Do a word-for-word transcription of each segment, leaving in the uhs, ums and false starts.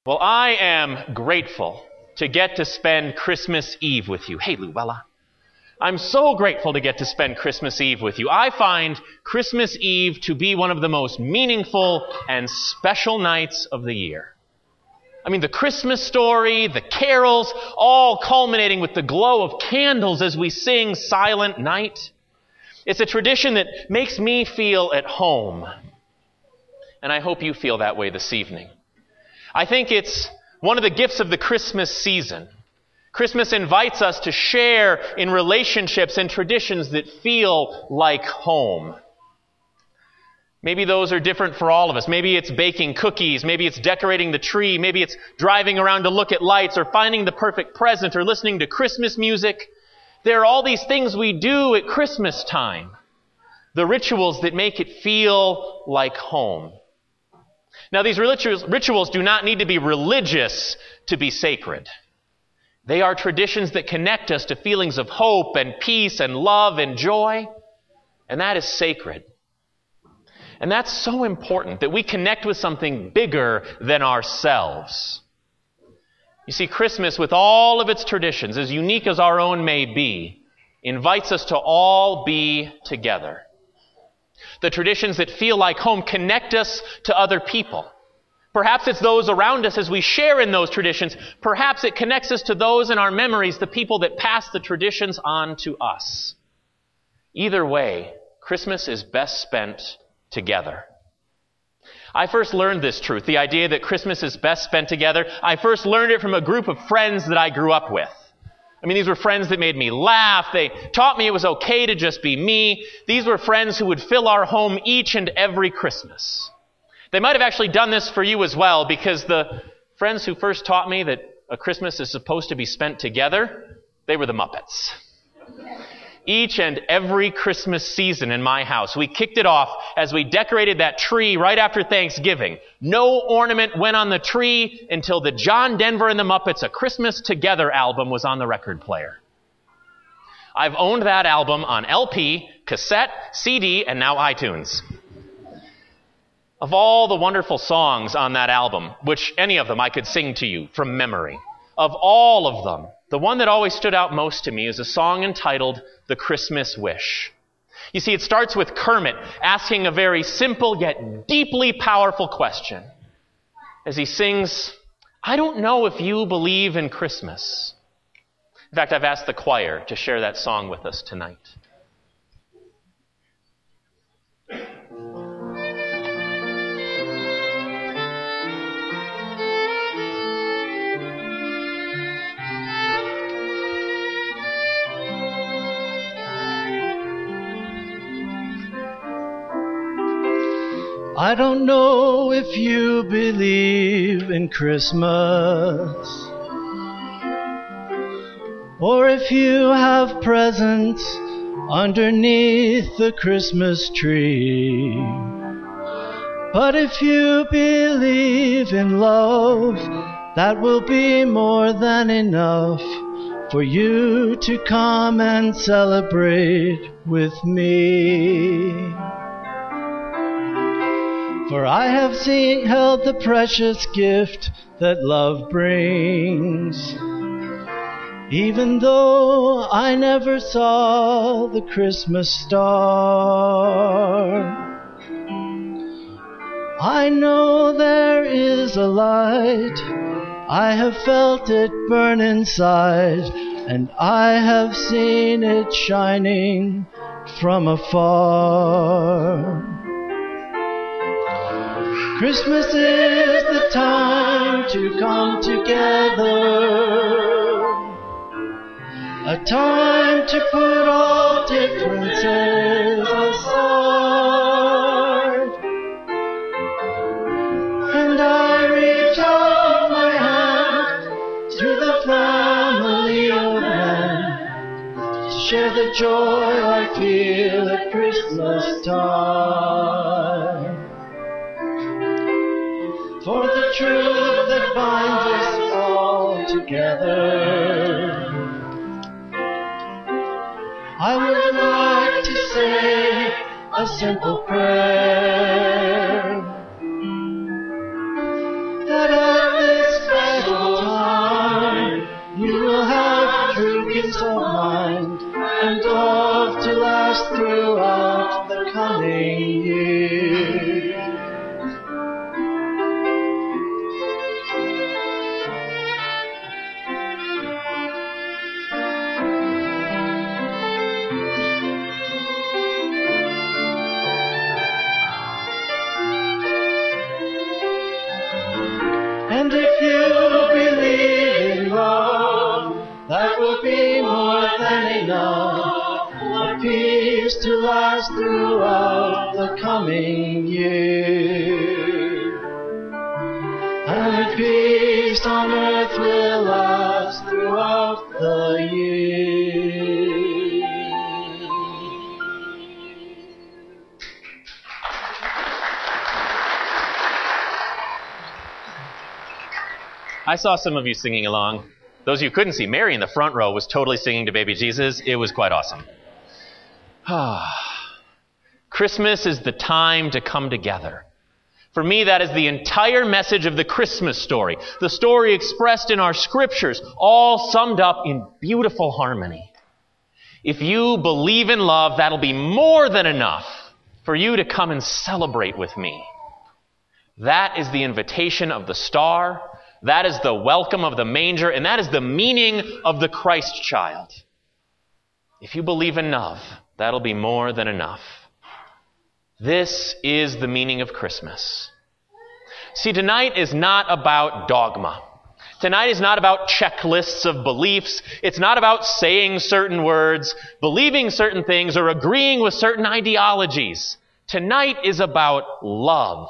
Well, I am grateful to get to spend Christmas Eve with you. Hey, Luella. I'm so grateful to get to spend Christmas Eve with you. I find Christmas Eve to be one of the most meaningful and special nights of the year. I mean, the Christmas story, the carols, all culminating with the glow of candles as we sing Silent Night. It's a tradition that makes me feel at home. And I hope you feel that way this evening. I think it's one of the gifts of the Christmas season. Christmas invites us to share in relationships and traditions that feel like home. Maybe those are different for all of us. Maybe it's baking cookies. Maybe it's decorating the tree. Maybe it's driving around to look at lights or finding the perfect present or listening to Christmas music. There are all these things we do at Christmas time. The rituals that make it feel like home. Now, these rituals, rituals do not need to be religious to be sacred. They are traditions that connect us to feelings of hope and peace and love and joy. And that is sacred. And that's so important, that we connect with something bigger than ourselves. You see, Christmas, with all of its traditions, as unique as our own may be, invites us to all be together. The traditions that feel like home connect us to other people. Perhaps it's those around us as we share in those traditions. Perhaps it connects us to those in our memories, the people that pass the traditions on to us. Either way, Christmas is best spent together. I first learned this truth, the idea that Christmas is best spent together. I first learned it from a group of friends that I grew up with. I mean, these were friends that made me laugh. They taught me it was okay to just be me. These were friends who would fill our home each and every Christmas. They might have actually done this for you as well, because the friends who first taught me that a Christmas is supposed to be spent together, they were the Muppets. Each and every Christmas season in my house, we kicked it off as we decorated that tree right after Thanksgiving. No ornament went on the tree until the John Denver and the Muppets A Christmas Together album was on the record player. I've owned that album on L P, cassette, C D, and now iTunes. Of all the wonderful songs on that album, which any of them I could sing to you from memory, of all of them, the one that always stood out most to me is a song entitled The Christmas Wish. You see, it starts with Kermit asking a very simple yet deeply powerful question. As he sings, "I don't know if you believe in Christmas." In fact, I've asked the choir to share that song with us tonight. I don't know if you believe in Christmas, or if you have presents underneath the Christmas tree. But if you believe in love, that will be more than enough for you to come and celebrate with me. For I have seen, held the precious gift that love brings, even though I never saw the Christmas star. I know there is a light, I have felt it burn inside, and I have seen it shining from afar. Christmas is the time to come together, a time to put all differences aside. And I reach out my hand to the family of men to share the joy I feel at Christmas time. For the truth that binds us all together, I would like to say a simple prayer, that at this last throughout the coming year. And if you believe in love, that will be more than enough, a peace to last throughout the coming year. And peace on earth will last throughout the year. I saw some of you singing along. Those of you who couldn't see, Mary in the front row was totally singing to baby Jesus. It was quite awesome. Christmas is the time to come together. For me, that is the entire message of the Christmas story. The story expressed in our scriptures, all summed up in beautiful harmony. If you believe in love, that'll be more than enough for you to come and celebrate with me. That is the invitation of the star. That is the welcome of the manger, and that is the meaning of the Christ child. If you believe in love, that'll be more than enough. This is the meaning of Christmas. See, tonight is not about dogma. Tonight is not about checklists of beliefs. It's not about saying certain words, believing certain things, or agreeing with certain ideologies. Tonight is about love.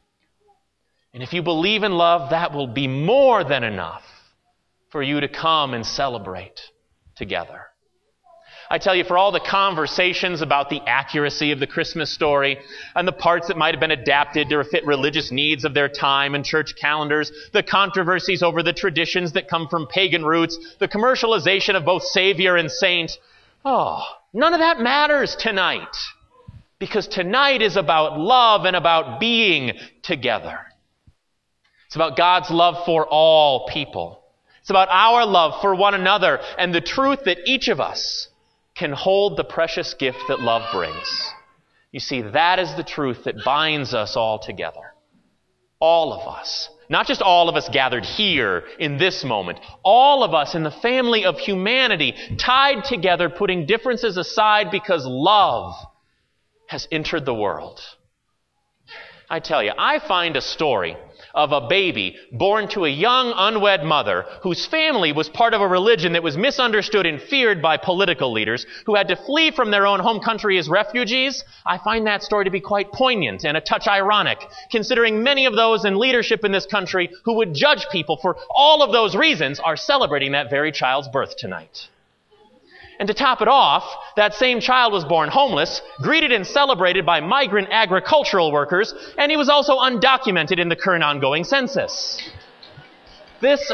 And if you believe in love, that will be more than enough for you to come and celebrate together. I tell you, for all the conversations about the accuracy of the Christmas story and the parts that might have been adapted to fit religious needs of their time and church calendars, the controversies over the traditions that come from pagan roots, the commercialization of both Savior and Saint, oh, none of that matters tonight. Because tonight is about love and about being together. It's about God's love for all people. It's about our love for one another and the truth that each of us can hold the precious gift that love brings. You see, that is the truth that binds us all together. All of us. Not just all of us gathered here in this moment. All of us in the family of humanity tied together, putting differences aside because love has entered the world. I tell you, I find a story of a baby born to a young unwed mother whose family was part of a religion that was misunderstood and feared by political leaders who had to flee from their own home country as refugees. I find that story to be quite poignant and a touch ironic, considering many of those in leadership in this country who would judge people for all of those reasons are celebrating that very child's birth tonight. And to top it off, that same child was born homeless, greeted and celebrated by migrant agricultural workers, and he was also undocumented in the current ongoing census. This,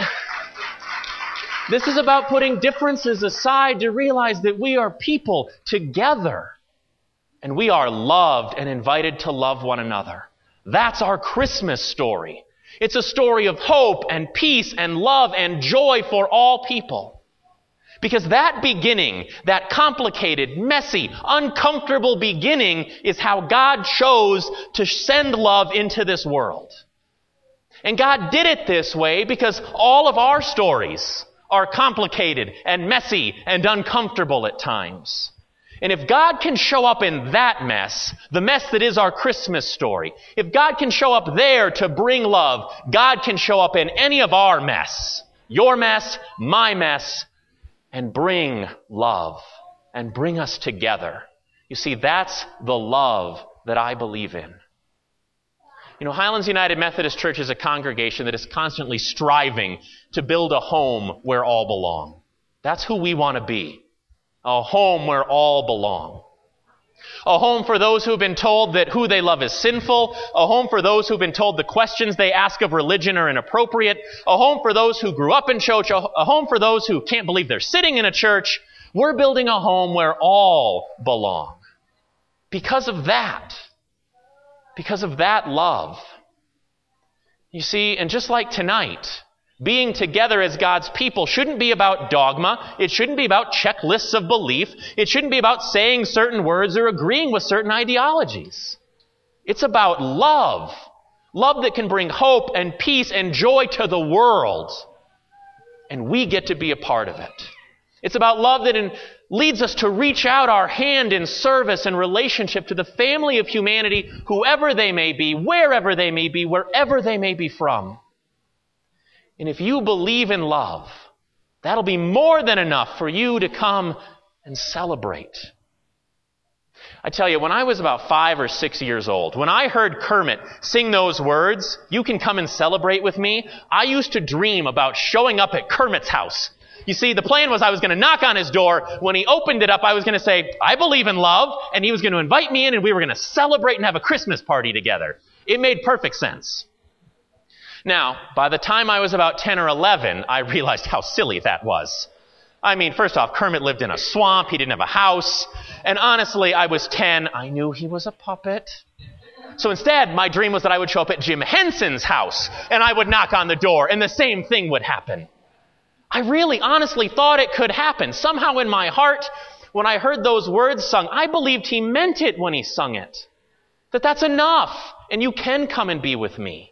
this is about putting differences aside to realize that we are people together, and we are loved and invited to love one another. That's our Christmas story. It's a story of hope and peace and love and joy for all people. Because that beginning, that complicated, messy, uncomfortable beginning is how God chose to send love into this world. And God did it this way because all of our stories are complicated and messy and uncomfortable at times. And if God can show up in that mess, the mess that is our Christmas story, if God can show up there to bring love, God can show up in any of our mess, your mess, my mess, and bring love, and bring us together. You see, that's the love that I believe in. You know, Highlands United Methodist Church is a congregation that is constantly striving to build a home where all belong. That's who we want to be. A home where all belong. A home for those who have been told that who they love is sinful. A home for those who have been told the questions they ask of religion are inappropriate. A home for those who grew up in church. A home for those who can't believe they're sitting in a church. We're building a home where all belong. Because of that. Because of that love. You see, and just like tonight, Being together as God's people shouldn't be about dogma. It shouldn't be about checklists of belief. It shouldn't be about saying certain words or agreeing with certain ideologies. It's about love. Love that can bring hope and peace and joy to the world. And we get to be a part of it. It's about love that in, leads us to reach out our hand in service and relationship to the family of humanity, whoever they may be, wherever they may be, wherever they may be from. And if you believe in love, that'll be more than enough for you to come and celebrate. I tell you, when I was about five or six years old, when I heard Kermit sing those words, "You can come and celebrate with me," I used to dream about showing up at Kermit's house. You see, the plan was I was going to knock on his door. When he opened it up, I was going to say, "I believe in love," and he was going to invite me in, and we were going to celebrate and have a Christmas party together. It made perfect sense. Now, by the time I was about ten or eleven, I realized how silly that was. I mean, first off, Kermit lived in a swamp. He didn't have a house. And honestly, I was ten. I knew he was a puppet. So instead, my dream was that I would show up at Jim Henson's house, and I would knock on the door, and the same thing would happen. I really honestly thought it could happen. Somehow in my heart, when I heard those words sung, I believed he meant it when he sung it. That that's enough, and you can come and be with me.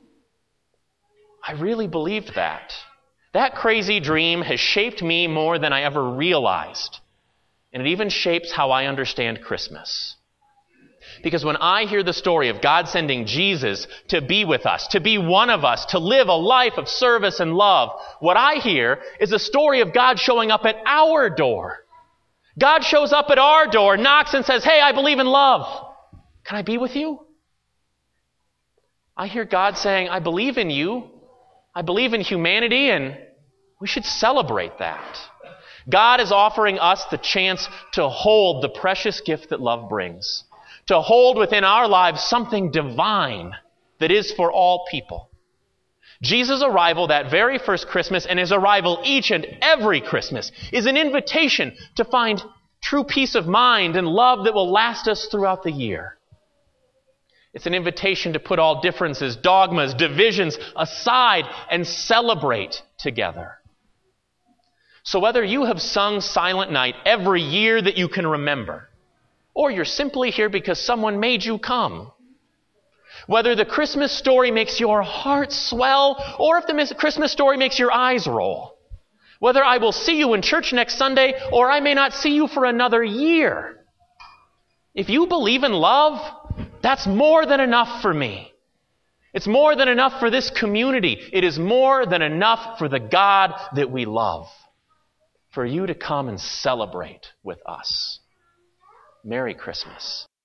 I really believed that. That crazy dream has shaped me more than I ever realized. And it even shapes how I understand Christmas. Because when I hear the story of God sending Jesus to be with us, to be one of us, to live a life of service and love, what I hear is a story of God showing up at our door. God shows up at our door, knocks and says, "Hey, I believe in love. Can I be with you?" I hear God saying, "I believe in you. I believe in humanity, and we should celebrate that." God is offering us the chance to hold the precious gift that love brings, to hold within our lives something divine that is for all people. Jesus' arrival that very first Christmas and his arrival each and every Christmas is an invitation to find true peace of mind and love that will last us throughout the year. It's an invitation to put all differences, dogmas, divisions aside and celebrate together. So whether you have sung Silent Night every year that you can remember, or you're simply here because someone made you come, whether the Christmas story makes your heart swell, or if the Christmas story makes your eyes roll, whether I will see you in church next Sunday, or I may not see you for another year, if you believe in love, that's more than enough for me. It's more than enough for this community. It is more than enough for the God that we love, for you to come and celebrate with us. Merry Christmas.